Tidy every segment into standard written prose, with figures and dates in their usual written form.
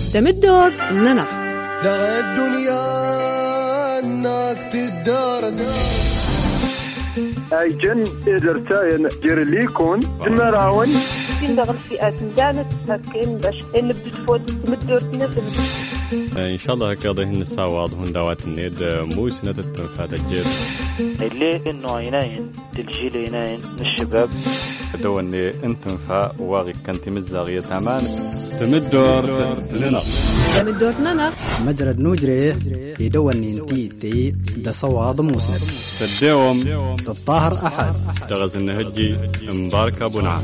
تمدور ننق لا الدنيا انك تدار اي جن ادرتاين جيرليكون جمراون كاين داغ الفئات دانت كاين باش نبدو تفوت تمدور نفس ان شاء الله هكذا هن الساواد هن دوات النيد موس نتتفات الجير اللي انه عينين الجيل عينين من الشباب دوني انتم فا واغي كنت مزاغيه تمام تمدور لنا تمدور لنا مجرد نوجري يدوني انتي دا صواد مسند تديوم الطاهر احد تغز النهجي مبارك ابو نعم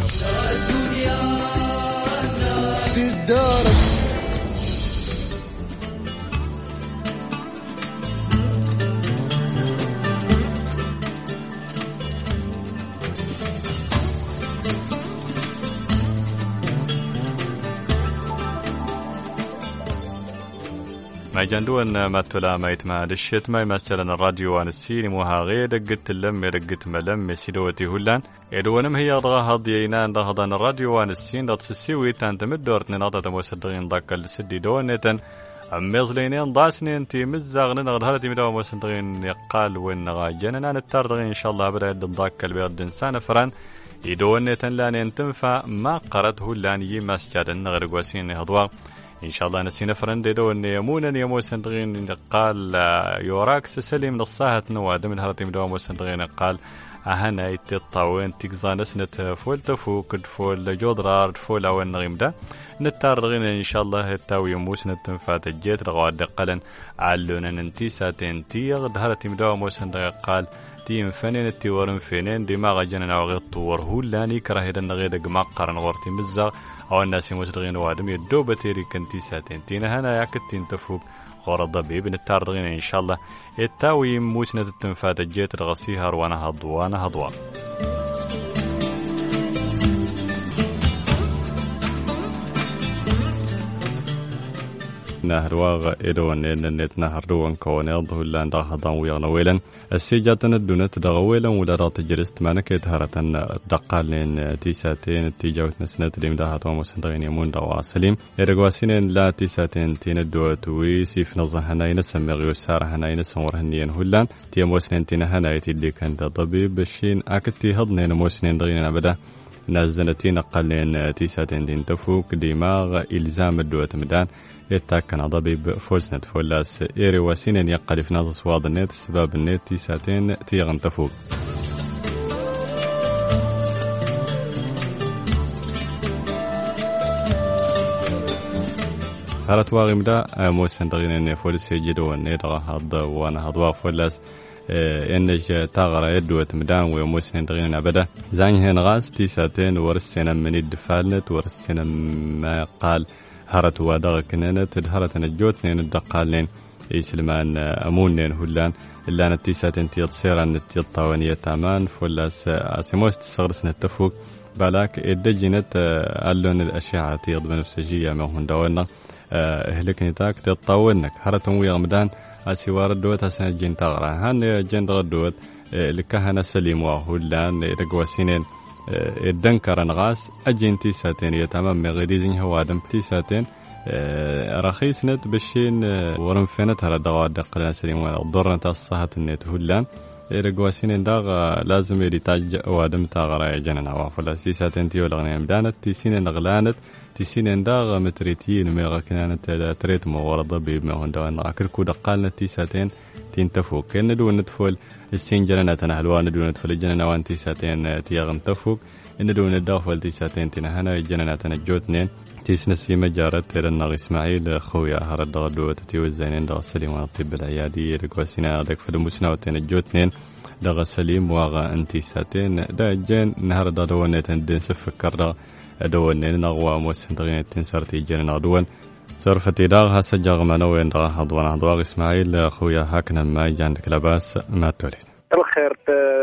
ما جندون ما تلا ما يتما دشيت ما يمثلنا الراديو وان السيني موها غير دقت اللم رقت ملم سيدوتي هلان يدونم هي ضغا هضيينا ضغضان الراديو وان السين ضد السيوي تانتمد دورتنا نضغط موسدغين ضاك السدي دونيتن مزلينين ضاسنين تي مزاغن نغد هلتي مدوا موسدغين يقال وين غاجننا نتردغين ان شاء الله برد ضاك البيض انسان فران يدونيتن لان تنفع ما قرت هلان يمسجد النغرق وسين هضوا إن شاء الله نسينا فرند دون يمونا يمو سندغين قال يوراكس سليم نصاهة نواد من هرتي مدوام وسندغين قال أهنا يتطاوين تكزان سنة فول تفوك فول جودرار فول أول نغيم دا نتارغين إن شاء الله التاوي يموس نتنفات الجيت رغواد قلن علونا ننتي ساتين تيغ دهرتي مدوام وسندغين قال تيم فنين تيورن فينين دماغ جننا وغير طور هولاني كراهيدا نغير دقماق قرن غورتي مزاغ أو الناس متدغين وادم يدو بتيري كنتي ساتين تينا هنا ياكتين تفوق غور الضبيب نتاردغين إن شاء الله التاوي موسنة التنفات الجيت الغسيهر وانا هضوا نهر واغ إدوان النت نهر دوان كونيض هلان داخدان ويغنا ويلن السيجاتنا الدونت دغويلا ولا رات جرست مانك يتهرتن دقالين تيساتين تيجاوت نسنت ديم داهات ومسندغين يمون دوا سليم إرقواسين لا تيساتين تين الدوات ويسيف نظا هناين سمغيو سار هناين سمورهنين هلان تيموسنين تين هنايت اللي كان طبيب بشين أكتي هضنين موسنين دغين أبدا نازنتين قلين تيساتين دين تفوك دماغ إلزام الدوات مدان يتاكن ضبيب فولسنت فولاس إيري واسين يقل في ناس صواد النت سباب النت تيساتين تيغن تفوق هرت واغي مدا موسن دغين فولس يجدو النت هاد وانا هضوا فولاس إنج تغرى يدوت مدان وموسن دغين أبدا زانهن غاز تيساتين ورسنا من الدفالنت ورسنا ما قال هرت وادغ كننت هرت نجوتنين الدقالين يسلمان أمونين هلان إلا نتيسات انتي تصير نتي الطوانية تامان فولاس أسموست صغرسنا التفوق بالاك إدجنت اللون الأشعة تيض بنفسجية ما هون دولنا هلكني تاك تطاونك هرت ويا مدان أسوار الدوت هسنا جين تغرى هان جين الدوت لكهنا سليم وهلان رقواسينين الدنكر نغاس أجين تيساتين يتمام مغريزين هوادم تيساتين رخيص نت بشين ورم فينت هذا دغا دقلنا سليم والضرنا تصحة النت هلان رقواسين داغ لازم يريتاج وادم تاغرا جننا وافلا تيساتين تيو لغنيم دانت تيسين نغلانت تيسين داغ متريتين ميغا كنانت تريت مورد ضبيب ما هون دوانا أكركو دقالنا تيساتين تنتفوق كأن دون ندفول السين جننا تنهلوان دون ندفول الجننا وان تيساتين تيغن تفوق إن دون الدافول تيساتين تنهنا الجننا تنجوتنين تيسنسي مجارت لنا إسماعيل خويا هرد غدو تتيو الزينين دغ سليم والطب العيادي رقواسنا دك فدموسنا وتنجوتنين دغ سليم واغا انتي ساتين دا جين نهار دا دواني تندين سفكر دواني نغوا موسن دغين تنسرتي جننا دوان صرفتي داغ هسجاغ منوين دغ هضوان هضواغ إسماعيل خويا هاكنا ما جاندك لباس ما توليد الخير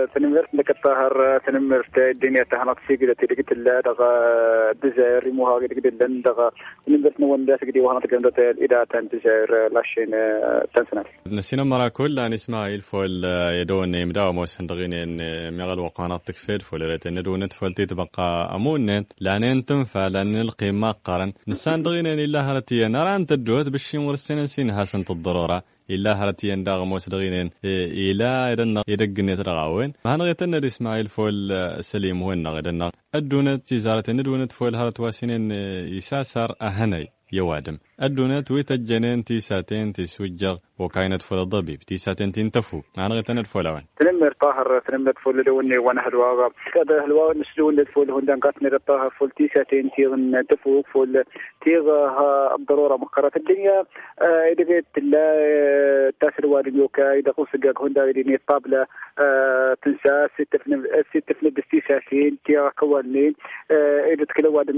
تنمرت لك الطاهر تنمرت الدنيا تهنط سيجدة تلقيت الله دغ الجزائر ريموها قد لن دغ تنمرت نون داس قدي وهنا تقدر الإدارة الجزائر لاشين تنسنات نسينا مرة كل أن إسماعيل فول يدون يمداو موسن دغين مغل وقانات تكفيد فول ريت ندون تفول تبقى أمون لأن تنفع لأن القيمة قارن نسان دغين إلا هرتي نرى أن تدوت بالشيء ورسين سين حسن الضرورة إلا هرتي داغ موس دغين إلا يدنا يدقني ترغاوين ما هنغيتنا إسماعيل فول سليم وين غدنا الدونت تجارة ندونت فول هرت واسنين يساسر أهني يوادم الدونات ويتجنين تيساتين تسوجر وكاينت فول الضبيب تيساتين تنتفو أنا غيتنا الفولوان تنمر طاهر تنمر فول لوني وانا هالواغا كذا هالواغا نسلون الفول هندان قاتني الطاهر فول تيساتين تيغن تفو فول تيغ الضرورة مقرة الدنيا إذا قلت لا تاسر وادي يوكا إذا قصدك هندا إذا طابلة تنسى ستة في التيساتين تيغ كوالين إذا تكلم وادم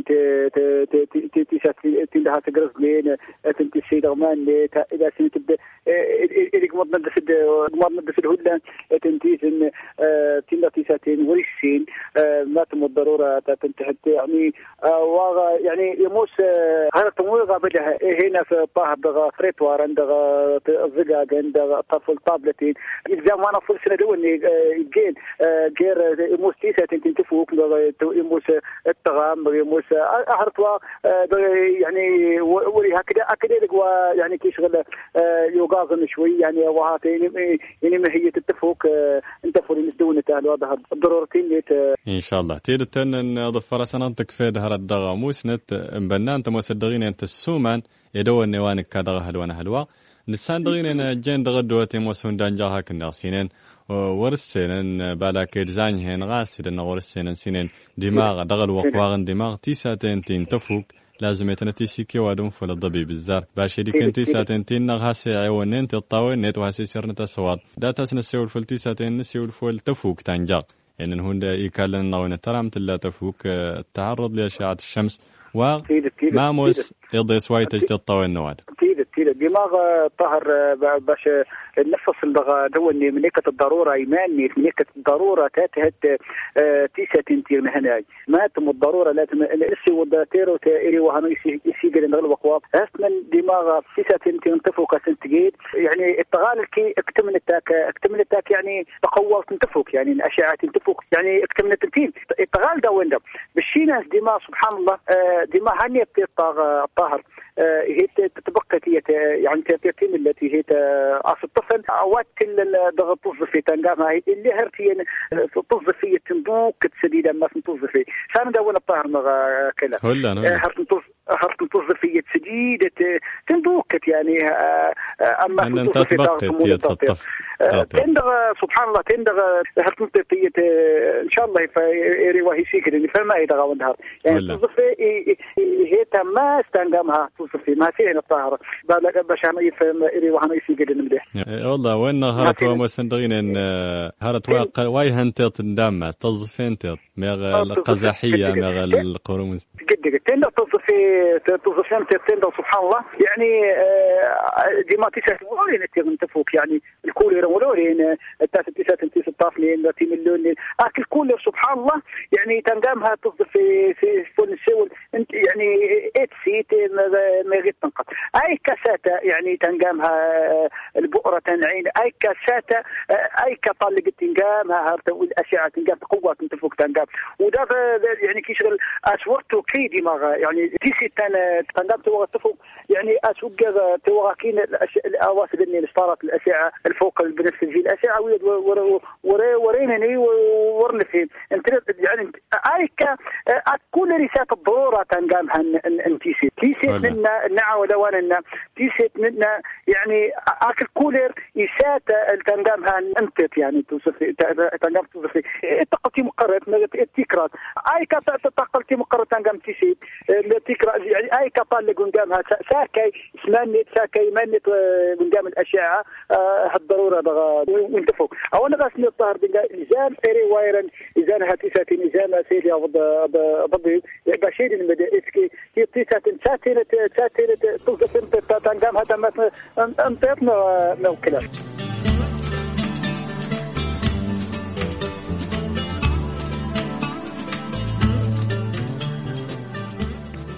تيساتين تندها تقرص لين تنتي السيد غمان إذا سنتبدأ إذا قمضنا بسد هدلا تنتي تندا تيساتين وريسين ما تم الضرورة تنتهت يعني واغا يعني يموس هذا تمويغا بدها هنا في الطاهر دغا فريتوار عندها الزقاق عندها طفل طابلتين إذا ما نفل سنة دوني جين غير يموس تيساتين تنتفوك يموس التغام يموس أهرتوا يعني وري هكذا لقوا يعني كيشغل يوقاظن شوي يعني وهاتين يعني ما هي تتفوق انت فوري مسدونه تاع هذا الضرورتين ان شاء الله تيرتن ضفر سنه تكفيد هر الدغا موسنت بنان تمسدغين انت السومان يدو نوانك كدغ هلوانا هلوا نسان دغين جن دغدوتي موسون دانجا هك الناسين ورسين بالاكيد زانهن غاسدن ورسين سنين دماغ دغل وقواغن دماغ تيساتين تنتفوق لازم يتنتيسي كي وادم فل الضبي بالزار باش دي كنتي ساعتين نغاسي عيونين تطاوين نت وهسي سرنتا سواد داتا سنسيو الفلتي ساعتين نسيو الفول تفوق تنجاق يعني هون يكالن نوين ترامت لا تفوق التعرض لأشعة الشمس وماموس يضي سواي تجد الطاوين نواد تيد دماغ طهر باش نفس اللغة دوني منيكة الضرورة إيماني منيكة الضرورة تاتهت تيسة تنتير مهناي ما تم الضرورة لازم الاسي والداتير وتائري وهانو يسيقل نغل وقواب أسمن دماغ تيسة تنتير تفوق سنتجيد يعني التغال كي اكتمل التاك يعني تقوى تنتفوق يعني الأشعة تنتفوق يعني اكتمل التنتين التغال دا وين دا بالشيناس دماغ سبحان الله دماغ هانية الطاهر هي تتبقى يعني ترتين التي هي أصل الطفل أوقات الضغط توظفي تنقامها اللي هرتين توظفية تنبوك تسديدا ما توظفي شان داونا الطاهر مغا كلا هرتن توظفية سديدة تنبوكت يعني أما أن أنت تبقى تيتصطف تندغ سبحان الله تندغ هرتن توظفية إن شاء الله فإيري سيكرين فما يدغى وندهر يعني توظفي هي ما استنقامها توظفي ما فيه الطاهر باش أنا يفهم إيري وهنا يسيكرين مليح والله وين هرت ومسندغين إن هرت واي هنتيط ندامة توظفين تيط مغ القزاحية مغ القرمز جد تندغ توظفين تندغ سبحان الله يعني ديما تيسات ولين تنتفوك يعني الكولر ولين تيسات تيسات طافلين تي مليون اكل كولر سبحان الله يعني تنقامها توظف في فون السول انت يعني اتسي ما غير تنقط اي كاساتا يعني تنقامها البؤره تنعين اي كاساتا اي كطلق تنقامها هرتو الاشعه تنقام قوه تنتفوك تنقام وده يعني كيشغل اسورتو كي دماغ يعني تيسي تنقام توقف يعني اسوق توراكين الاواصل اللي استارت الاشعه الفوق البنفسجي الاشعه ورينني ورنفي انت يعني ايكا كل رساله الضروره تنقامها انتيسي منا نعا ودواننا تيسي منا يعني اكل كولر يسات تنقامها انت يعني توصف تنقام توصف تقلتي مقرر التكرار ايكا تقلتي مقرر تنقام تيسي التكرار يعني ايكا طال قدامها ساكي اسمانيت ساكي مانيت قدام الاشعه هالضروره وانتفوق اولا بس نطهر بالزام اري وايرن اذا هاتيساتين اذا سيدي ضبي بشير المدى اسكي تيساتين ساتين توقف انت تنقام هذا مثلا انطيتنا نو كلام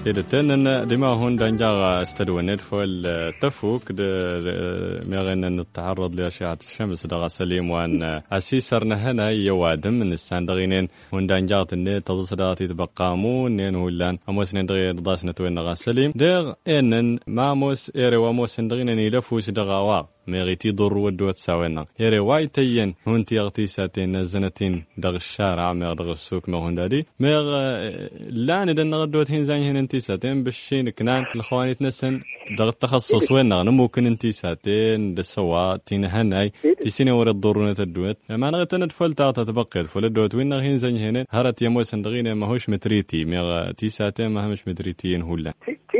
تدتن دما هون دنجا استدونت فول تفوك ميغن نتعرض لأشعة الشمس دغا سليم وان أسيسرنا هنا يوادم من الساندغينين هون دنجا تني تضصداتي تبقامون نين هولان أموس ندغي رضاس نتوين دغا سليم دغ إنن ماموس إيري واموس ندغينن يلفوس دغا واق ميغيتي ضر ودوت ساوينا يري واي تين هون تيغتيساتين نزنتين دغ الشارع ميغ دغ السوق ميغ هون دادي ميغ لان دن نغدوت هين زين هين انتيساتين بالشين كنان الخواني تنسن دغ التخصص وين ممكن انتيساتين دسوا تين هناي تيسيني ورا الضرونه الدوت ما نغتن تفل تاتا تبقى فل الدوت وين هين زين هين هرت يموس ندغينه ماهوش متريتي ميغ تيساتين ما همش متريتين هولا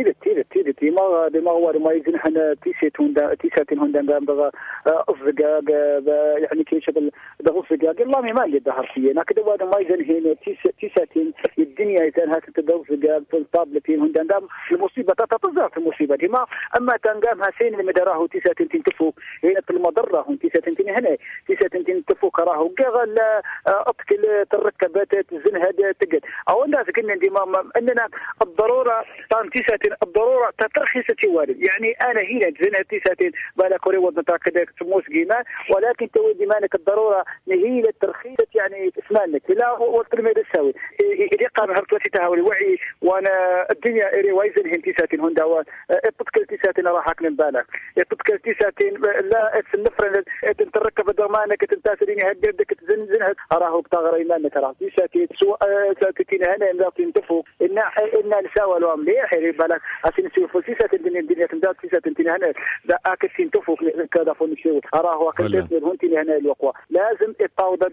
تي ما هو ما يزن حنا تيساتين هون دغ أصدقاء يعني كي شغل دغ أصدقاء الله ما اللي ظهر فيه أنا كده وانا ما يزن هنا تيساتين الدنيا يتن هاك تدغ أصدقاء في الطابلتين هون دام المصيبة تتظاهر المصيبة دي ما أما تنقام هاسين اللي مدراه تيساتين تنتفو هنا في المضرة هون تيساتين هنا تيساتين تنتفو كراهو قال أطكل تركبات تزن هذا تجد أو الناس كنا دي ما أننا الضرورة طان تيساتين الضرورة ترخيصة وارد يعني أنا هنا زين تيساتين بالا كوري وضع كذا سموس قيمة ولكن تودي مانك الضرورة نهيلة ترخيصة يعني اسمانك لا والترمي السوي إذا قام هرتوسي تهاولي وعي وأنا الدنيا إري وايزن هن تيساتين هون دوا التذكر تيساتين راح أكل بالك التذكر تيساتين لا النفرن تركب ضمانك تنتاسريني هديك تزنزنها أراهو بتغير إيمانك ترى تيساتين سواء ساتين هنا إن تنتفو إن نساوي لهم ليه حري بالك عشان نسوي تيساتين الدنيا تندات تيساتين هنا لا أكل تنتفو كذا فنشيو أراهو أكل تسمر هون تين هنا الوقوع لازم التوضع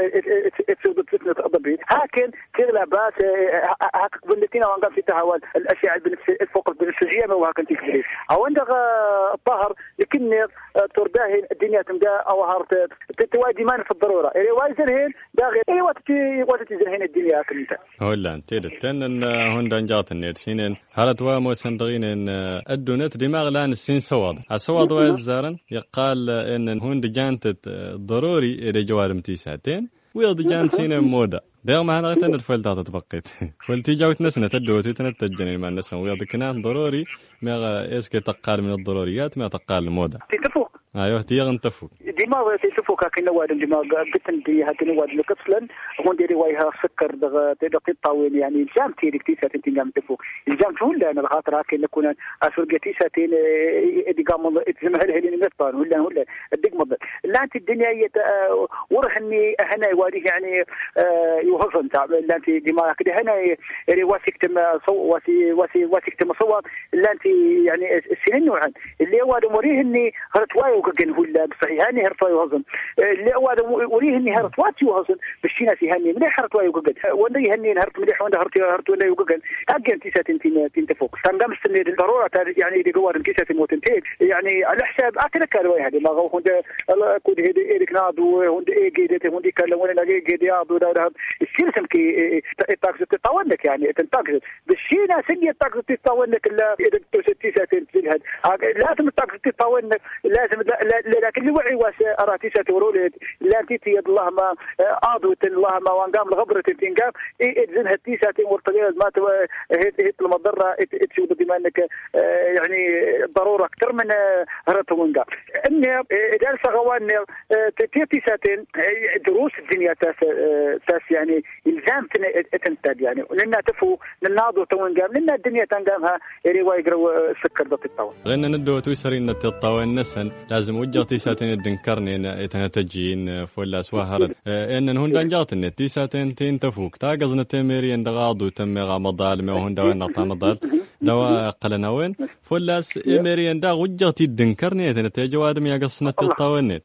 تسود فتنة أضبط هاكن كلا باس هاك بنتينا وانقام في تهاون الأشياء الفوق البنفسجية ما وهاكن تكبري أو عندك الطهر لكن ترداهن الدنيا تمدا أو هارت تتواجد مان في الضرورة إيه وايزن هين داغي إيه وقت تزن الدنيا كنت هلا أنت تن هون دنجات النيرسين هرت وموسندغين الدونت دماغ لان السين سواد السواد وزارن يقال إن هون دجانت ضروري إلى جوارم تيساتين ويضجان سين مودا داغ ما هنا غتن الفلتات تبقيت فلتي جاوت نسنة تدوتي تنتجني ما نسن ويضكنان ضروري ما اسكي تقال من الضروريات ما تقال المودا تفوق ايوه تيغن تفوق ديما تفوق كاين واد ديما قتن دي هاتني واد لكسلن هون ديري وايها سكر دغ طاوين يعني الجام تيريك تيساتين تنجم تفوق الجام ولا انا الخاطر كاين نكون اسرقتي ساتين دي قام تزمهل هلين نطان ولا الدق مض لا انت الدنيا ورهني هنا وادي يعني يوهفن تاع لا انت ديما كده هنا واسك تم واسك تم صواب لا انت يعني السنين نوعا اللي هو مريه اني هرتواي وكان ولا صحيح هاني هرتواي وهزن اللي هو مريه اني هرتواتي وهزن بالشينا في هاني مليح هرتواي وكان ولا يهني هرت مليح ولا هرت ولا وكان اجن تيساتين تنتفوق تنقام السنه الضروره يعني دي جوار تيساتين وتنتهي يعني على حساب اكل كالوي هذه ما هو هند كود هدي ايريك نادو هند اي جيدته هند كلام ولا جيدي ابو داود السيرسم كي التاكس تطاولك يعني تنتاكس بالشينا سنيه التاكس تطاولك لا تيساتين تزهد لازم التاكس تطاولك لازم لكن اللي وعي واس اراتي ساتورولت لا تيتي الله ما اضوت الله ما وانقام الغبره تنقام اتزنها تيساتين ورطيات ما هيت المضره تشوف بما انك يعني ضروره اكثر من هرت وانقام ان اداره غوان تيساتين دروس الدنيا تاس يعني الزام تنتج يعني لنا تفو لناضو توانقام لنا الدنيا تنقامها روايه يقروا السكر ضد الطاوله غينا ندو تويسرين الطاوله نسن لازم وجه تيساتين الدنكرني يتنتجين فولا سواهرد ان هون دنجات تيساتين تين تفوق تاقزنا تميرين دغاضو تمغا مضال ما هون دوين نطا مضال دوا قلنا وين فولاس اميرين دا وجه تدنكرني يتنتجوا ادم يقصنا الطاوله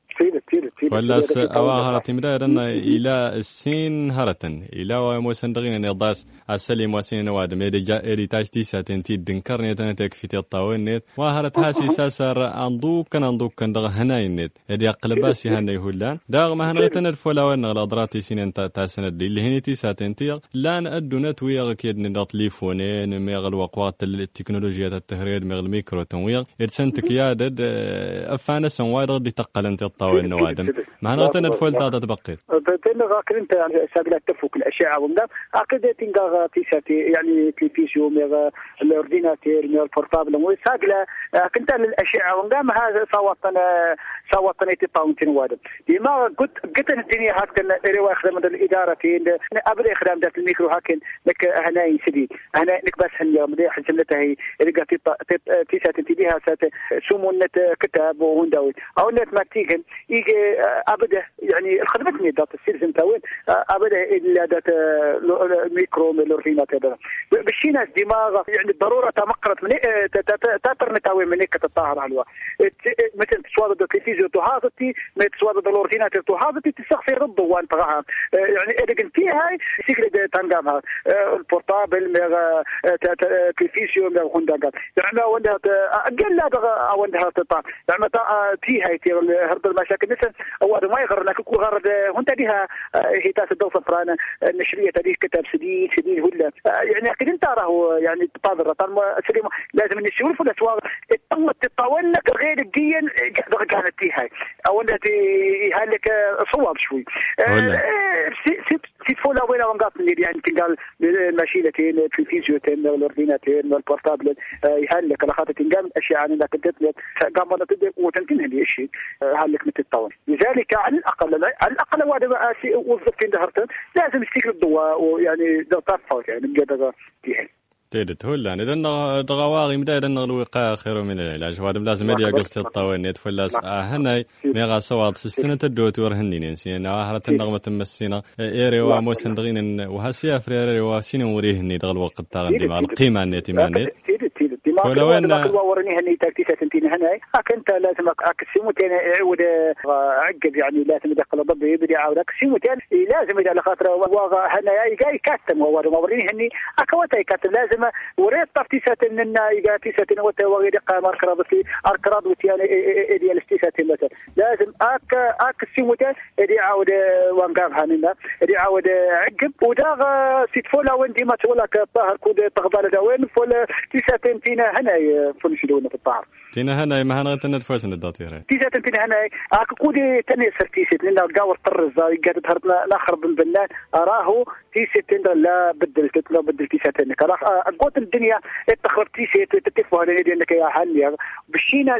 ولاس أواهرت مدارنا إلى السين هرتن إلى وموسندغين يضاس السليم وسين وادم إدي تاج تيساتين تدنكرني تنتك في الطاوينت وهرت هاسي ساسر أندوك كان دغ هناينت إدي أقلباسي هناي هولان داغ ما هنغتن الفولاوين غلاضراتي سين تاسند اللي هني تيساتين تيغ لان أدونت ويغ كيد ندات ليفونين ميغ الوقوات التكنولوجيا التهريد ميغ الميكرو تنويغ إرسنتك يادد أفانا سنوار دي تقلنت الطاوين وادم معنا تندفول تاتا تبقي تنغا كنت يعني ساقلات تفوك الأشعة ومدام عقد تنغا تيساتي يعني تلفزيون ميغا الأورديناتير ميغا البورتابل وساقلة كنت الأشعة ومدام هذا صوتنا تطاونتين وادم ديما قلت الدنيا هكذا رواية خدمة الإدارة أبدا خدام ذات الميكرو هكذا لك هناي سديد هنا لك بس هنيا مدي حجمتها هي رجع تيساتي بها سمونة كتاب وهنداوي أو نت ما تيجن يجي أبدا يعني الخدمات ذات السيرزم تاوين أبدا إلا ذات الميكرو ميلورفينات هذا بالشيناس دماغ يعني ضرورة تمقرت من تاتر نتاوي من هيك تطهر على مثل تسواد التلفزيون تهاضتي ما تسواد الأورجينات تهاضتي تستغفر ضده وانت غاها يعني إذا قلتي هاي سيكل تنقامها البورتابل مع التلفزيون مع هنداقات يعني وندها أقل لا وندها تطع يعني تي هاي تي هرب المشاكل مثلا أو هذا ما يغرنا كل غرد هنتا بها هي تاس الدوسة فرانا النشرية تاريخ كتاب سديد ولا يعني أكيد أنت راه يعني تطادر سليم لازم نشوف ولا سواء تطاول لك غير الدين كانت تي هاي أو أنها هالك صواب شوي سيت فولا وين وانقاط اللي يعني تنقال الماشينتين التلفزيونتين والأورديناتين والبورتابل يهلك على خاطر تنقال أشياء عن إنك تدلت قام ولا تدلت وتنتهي هذه الشيء هلك متطور لذلك على الأقل وهذا وظيفتين دهرتن لازم يستيقظ الضوء ويعني ده طرفه يعني بجد تيهل تيدت هلا إذن دغواغي مدا إذن الوقاية خير من العلاج وهذا لازم يدي قصة الطوين يتفلس هناي ميغا سواد سستنة الدوتور هنين سين هرت النغمة مسينا إيري وموسن دغين وهسيا فريري وسين وريه هني دغ الوقت تاغندي مع القيمة النيتي مانيت ولو أن ورني هني تكتيسة تنتين هناي أكنت لازم أكسيموتين يعود عقب يعني لازم يدخل ضد يبدي عاود أكسيموتين لازم إذا لخاطر واغا هناي جاي كاتم ورني هني أكوتا يكاتم لازم وريت تفتيسة إننا يجا تيسة وتوغيد قام أركراد وتيان إدي الاستيسة مثلا لازم أكسيموتين إدي عاود وانقام هننا إدي عاود عقب وداغ سيتفولا وندي ما تقولك الظاهر كود تغبال دوين فول تيسة تنتين هناي فنشلونا في الطعر تينا هناي ما هنا تنفس الداتير تيسة تنتين هناي كودي تاني سرتيسة لأن الجو الطرز قاعد تهربنا نخرب بالبنان أراه تيسة لا بدل تيسة تنك قوت الدنيا اتخرب تيسة تتفوها لني انك يا حالي بشينا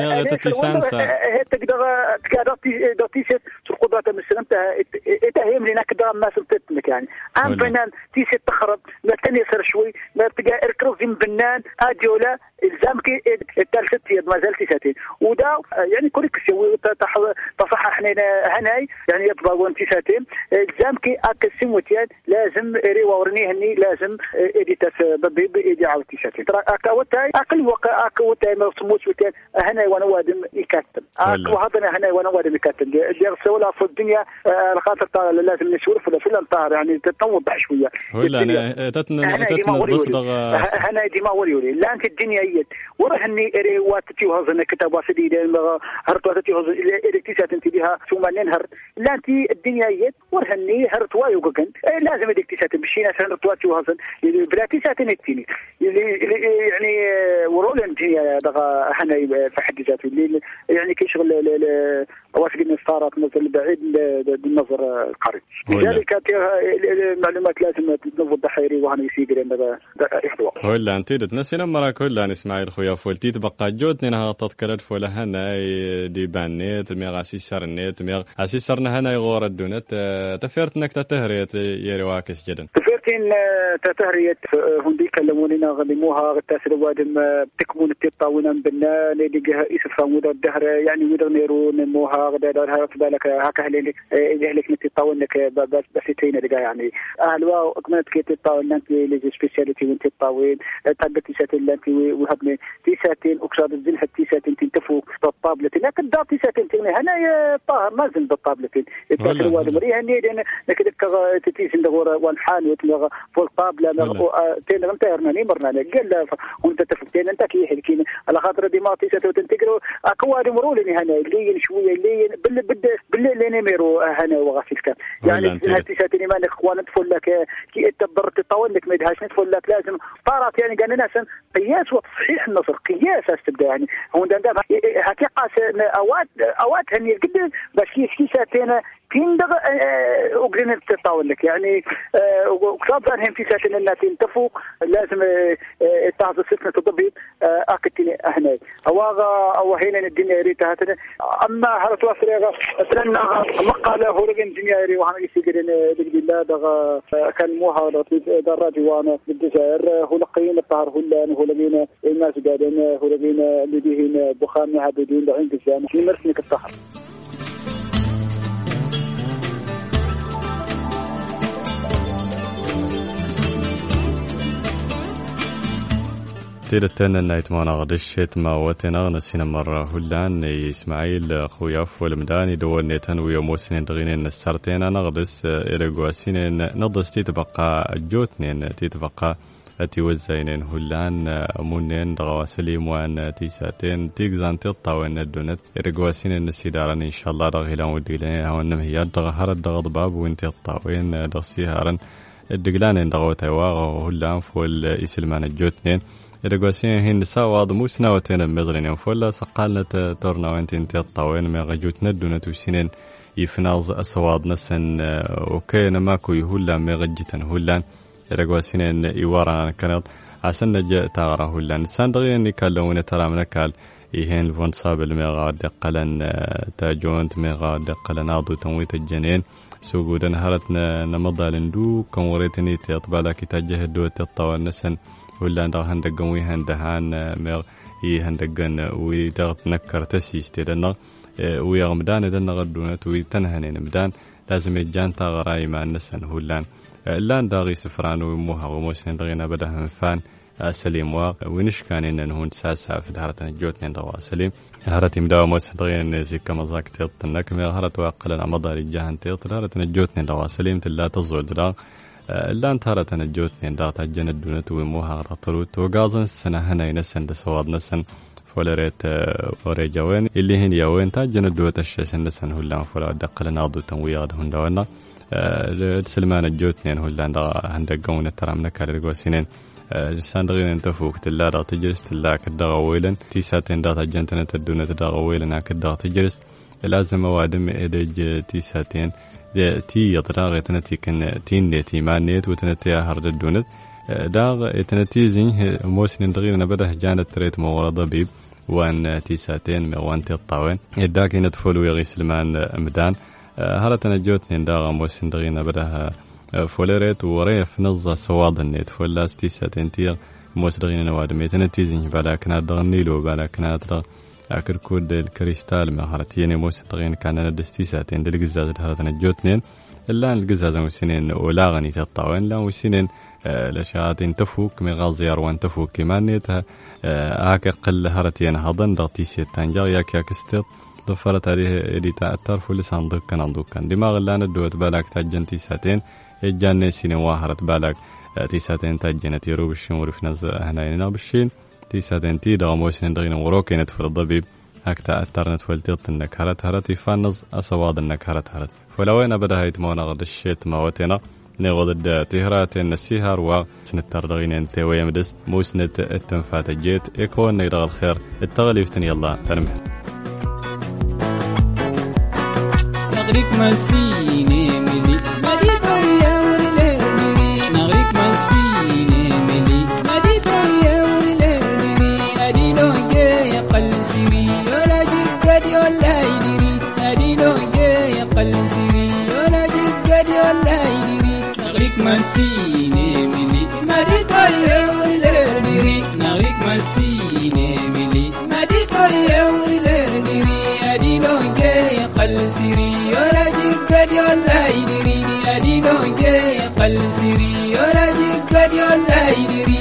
تقدر تيسة القدرات المسلمة اتهم لنا كده ما سلطتنك يعني عم بنان تيسة تخرب ما تاني سر شوي ما تلقى اركروز بنان اديولا الزامك الثالثة ما زالت تيساتين ودا يعني كلك سوي تصحح هناي يعني يطبقون تيساتين الزامك اكسموتيان لازم ريورني هني لازم اديتاس بيدي عاود تيساتين ترى اكوتاي اقل وقع اكوتاي ما سموش وتان هناي وانا وادم يكتم وهذا هناي وانا وادم يكتم دي سولا في الدنيا خاطر لازم نشوف ولا في الانطار يعني تتوضح شويه ولا انا تتنا بصدغ هناي دي ما وريولي لا انت الدنيا يد ورهني واتتي وهزنا كتاب واسدي هرت واتتي وهز الكتيسات انت بها ثم ننهر لا انت الدنيا يد ورهني هرت وايو جن لازم الكتيسات بشينا هرت واتي وهزن بلاتيسات نتيني يعني ورول الدنيا دغ هناي في حد ذاته يعني كيشغل واسق النصارات مثل بعيد بالنظر القريب لذلك المعلومات لازم تنوضح حيري وهنا يسيقر ان يحضوا ولا انت تنسينا مرة كلها اسماعيل خويا فولتي تبقى جوتني نها تذكرت فولا هنا دي بانيت ميغ اسيسرنيت ميغ اسيسرنا هنا يغور الدونت تفيرت انك تتهريت يري واكس جدا تفيرتين تتهريت هندي كلمونينا غلموها غتاسر وادم تكمون التطاونا بنا لديها يسفامودا الدهر يعني ودرنيرون موها غدارها في بالك هكا هلك نتطاونك بس تينا دقا يعني اهلوا كمنت كي تطاون انت لي سبيشاليتي وانت تطاوين تقدر تساتين انت وهبني تيساتين اكثر الزلح تيساتين تنتفو بالطابلتين لكن دا تيساتين هنا طاهر ما زين بالطابلتين التاثير وادم ريها ني لكن تتيسن دغور والحان لا فول طابله تين انت هرناني مرنا قال وانت تفكتين انت كي حكينا على خاطر ديما تيساتو تنتقروا اكواد مرولني هنا اللي شويه اللي باللي نمروا هنا وغاسل كان يعني تيساتني ما اخوان تفول لك كي تبرت تطول لك ما يدهاش تفول لك لازم طارت يعني قال لنا قياس وتصحيح النصر قياس تبدا يعني هو ده حقيقه اوات هني قد باش كي ساتينا كين دغ وقرين تطاول لك يعني وكتاب ثانهم في ساتين الناس ينتفوق لازم تاخذ السفنه الطبيب اكتني هنا او هنا الدنيا ريتها اما هل توصل استنى مقاله هورجن دنيا وهم يسجلين بالله دغ كان موها دراجي وانا بالجزائر هو لقين الطهر هو لقينا الناس قاعدين هو لقينا اللي بيهن بخام عابدين عند الجامع نمرسنك الطهر تيرتنا نايت ما نغدش ما وتنا نسينا مرة هلان إسماعيل أخويا فول مداني دول نيتن ويوموسين دغينين نسرتين نغدس إرجواسين نضس تتبقى جوتنين تتبقى تيوزينين هلان مونين دغواسليم وان تيساتين تيجزان تطاوين الدونت إرجواسين النسيدارن إن شاء الله دغيلان وديلين هون نمهيات دغهرت دغضباب وين تطاوين دغسيهارن الدجلان دغوتي واغ هلان فول إسلمان الجوتنين إرجوسين هين ساواد موس ناوتين مزرين فولا سقالنا تورنا وانتين تطاوين ما غجوتنا دون توسينين يفناز السواد نسن وكينا ماكو يهولا ما غجتن هولان إرجوسين يوارنا كانت عشان نجا تغرى هولان ساندغي اني كاللون ترى من كال يهين الفون صابل ما غاد قلن تاجونت ما غاد قلن عضو تمويت الجنين سوغودن هرتنا نمضى لندو كون وريتني تطبع كي تجه دو تطاول نسن ولا ندغ هندقن ويهندهان ميغ يهندقن ويدغت نكر تسيس تيدنا ويغمدان دنا غدونت ويتنهنين مدان لازم يجان تغراي مع النسن هولان لان داغي سفران وموها وموسين دغينا بدهم فان سليم واق ونش كان إن هون ساسا في دهرتنا جوتنا دوا سليم هرتي مداوم موسين دغينا زي كما زاك تيطنك ميغ هرت واقلنا مضى رجاهن تيط هرتنا جوتنا دوا سليم تلا تزول دراغ لان تهرتنا جوتنا داغت الجند دونت وموها غطروت وقازن سنة هنا ينسن دسواد نسن فولريت وريجاوين اللي هن يوين تاجن دوت الشاشن نسن هولان فولا دقل ناضو تنويغ هون دوانا سلمان الجوتنين هولان دا هندقون ترامنا كالرقوسينين ساندغين انتفوك تلا دا تجرس تلا كدا غويلن تيساتين دا تجنتنا تدونت دا غويلن كدا تجرس لازم وادم إدج تيساتين تي يطراغ تنتي كن تين نتي ما نيت وتنتي هرد الدونت داغ تنتيزين موسن دغينا بده جانت تريت مورا ضبيب وان تيساتين وان تطاوين يداك ندفلو يغي سلمان مدان هرتنا جوتنين داغ موسن دغينا بده فولريت وريف نظا سواد النت فولاس تيساتين تيغ موس دغينا نوادم تنتيزين بالاكنا دغنيلو بالاكنا دغ اكر كود الكريستال ما هرتيني موس دغينا كان ندستيساتين دلقزاز هرتنا جوتنين الا القزاز وسنين ولاغني تطاوين لا وسنين لشاتين تفوك مغازيار وان تفوك كمان نيتها هاك قل هرتين هضن ضغطي سيتان جاغ ياك ياكستيط ضفرت عليه اللي تأثر فلسان ضكن ضكن دماغ اللي أنا دوت بالك تجن تيساتين الجنة سنين واهرت بالك تيساتين تجن تيرو بالشين ورفنز هنا بالشين تيساتين تي دغموسين دغينا وروكي نتفر الضبيب هاك تأثر نتفلتيط انك هرت يفانز أسواد انك هرت فلوين بدها يتمونا غد الشيت موتنا نغض تهرات النسيهر وسنتر دغينا انت ويمدس موسنت التنفات الجيت يكون نيرغ الخير التغليفتن يلا تنمهل نغريك مسيني ملي مديدو يوري لهدري نغريك مسيني ملي مديدو يوري لهدري أدينو جاي قل سيري ولا جقد ولا يدري أدينو جاي قل سيري ولا جقد ولا يدري نغريك مسيني ملي مديدو يوري لهدري نغريك مسيني ملي مديدو يوري لهدري أدينو جاي قل سيري ولا جقد ولا يدري أدينو جاي قل سيري ولا جقد ولا يدري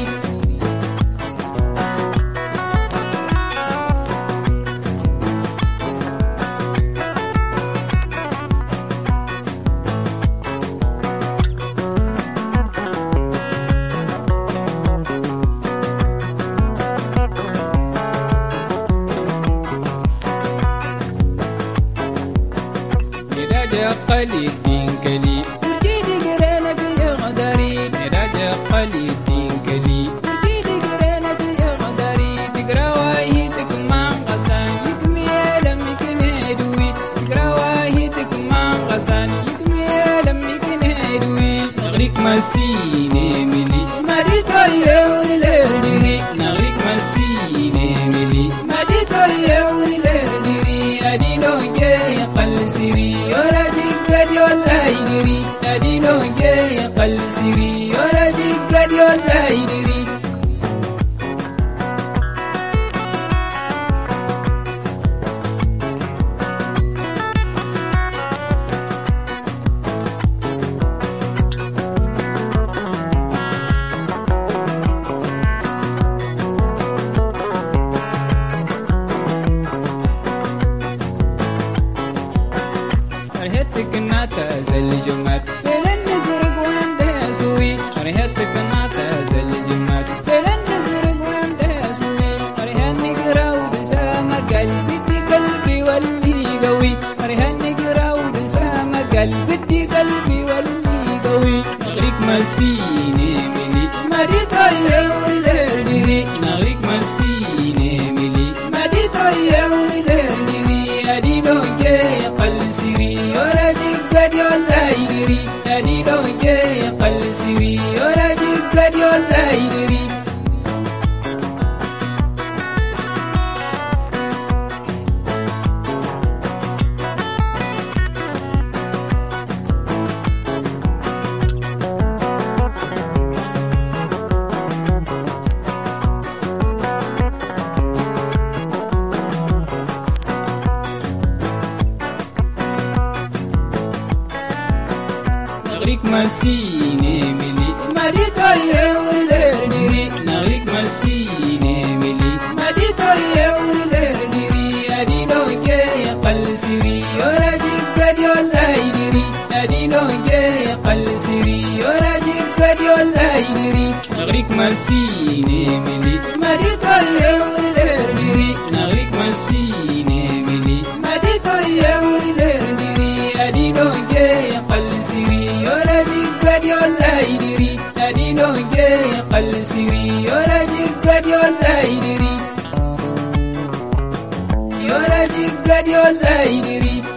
قلي الدين كلي ورجيدي قرينك يا غداري راجع قلي الدين كلي ورجيدي قرينك يا غداري تقرا واهيتك ما قسان يكمي لمك نهدوي تقرا واهيتك ما قسان يكمي لمك نهدوي نغريك مسيني ملي مريتو يوري لردري نغريك مسيني ملي مريتو يوري لردري أدينو جاي قل سري ولا جيك ولا يدري أدينو جاي قل سري ولا جيك ولا يدري رهتك ناتا زل جمات فلن نزرق وين دهسوي رهتك ناتا زل جمات فلن نزرق وين دهسوي رهن نقرا وبسامة قلبي قلبي واللي قوي رهن نقرا وبسامة قلبي قلبي واللي قوي نغريك مسيني ملي مريتو يوري لردري نغريك مسيني ملي مريتو يوري لردري أدينو جاي قل سري ولا جيك ولا يدري أدينو جاي قل سري ولا جيك ولا يدري نغريك مسيني ملي مريتو يوري لردري نغريك مسيني ملي مريتو يوري لردري أدينو جاي قل سري ولا جيك ولا يدري أدينو جاي قل سري ولا جيك ولا يدري نغريك مسيني ملي مريتو يوري لردري نغريك مسيني ملي مريتو يوري لردري أدينو جاي قل سري ولا جيك ولا يدري أدينو جاي قل سري ولا جيك ولا يدري ولا جيك ولا يدري